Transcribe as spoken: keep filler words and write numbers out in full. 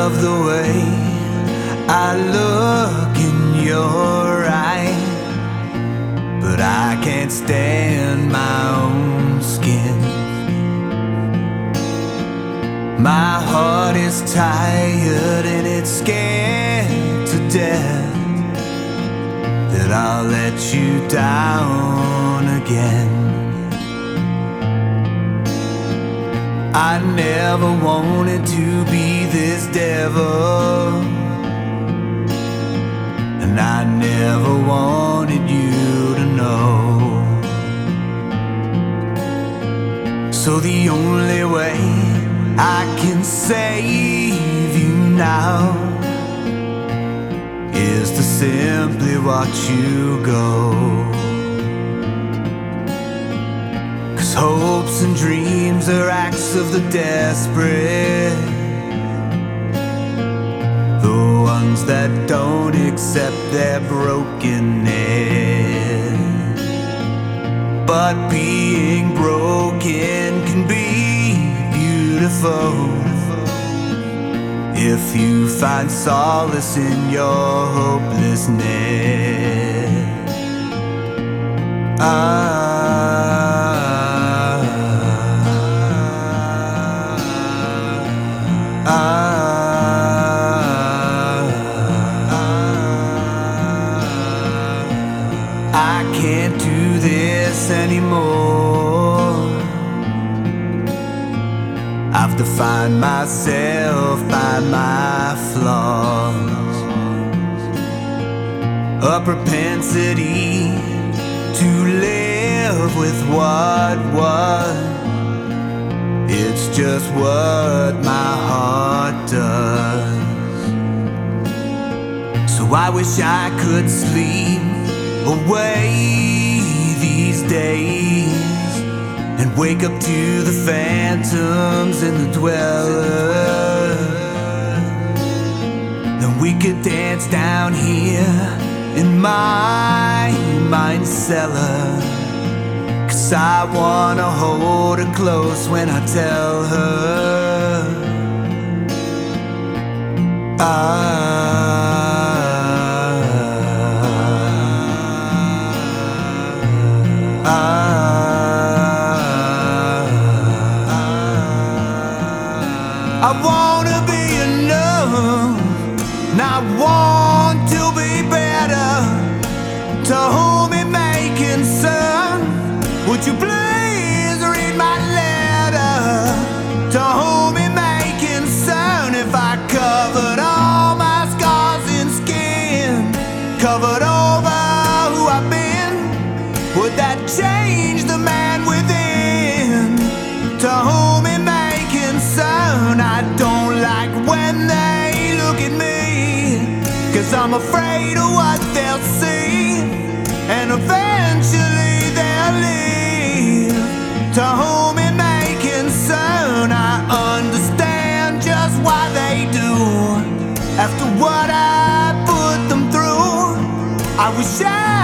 love the way I look in your eyes, but I can't stand my own skin. My heart is tired and it's scared to death that I'll let you down again. I never wanted to be this devil, and I never wanted you to know. So the only way I can save you now is to simply watch you go. 'Cause hopes and dreams are acts of the desperate, the ones that don't accept their brokenness. But being broken can be beautiful if you find solace in your hopelessness. Ah, ah, I can't do this anymore. I have to find myself, find my flaws, a propensity to live with what was. It's just what my heart does. So I wish I could sleep away these days and wake up to the phantoms in the dweller. Then we could dance down here in my mind cellar, 'cause I wanna hold her close when I tell her I I wanna be enough, and I want to be better. To whom it may concern, would you please read my letter? To whom it may concern, if I covered all my scars in skin, covered over who I've been, would that change the man within? To whom it may concern, I don't like when they look at me, 'cause I'm afraid of what they'll see, and eventually they'll leave. To whom it may concern, I understand just why they do. After what I put them through, I wish I